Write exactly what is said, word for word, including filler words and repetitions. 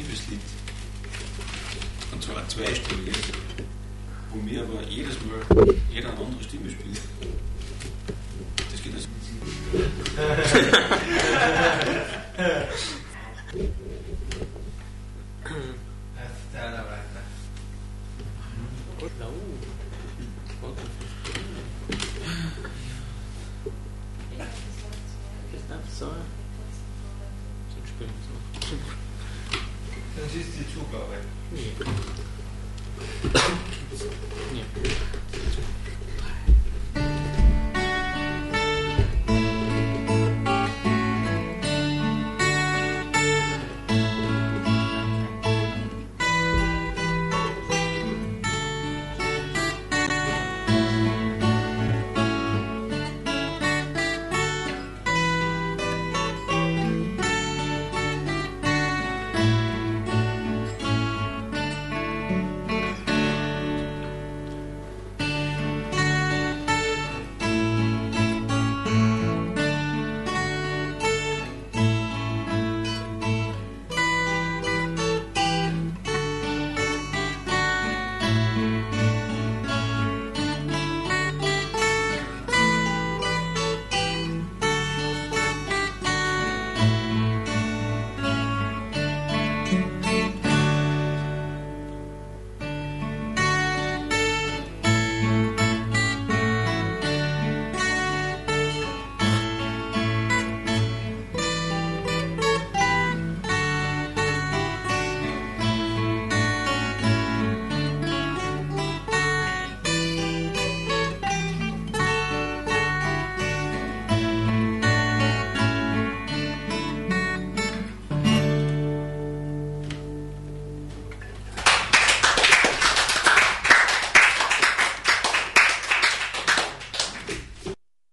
typisches Lied. Und zwar ein zweistimmiges, wo mir aber jedes Mal jeder eine andere Stimme spielt. Das geht also. Das ist die Zugabe. Nee. Nee.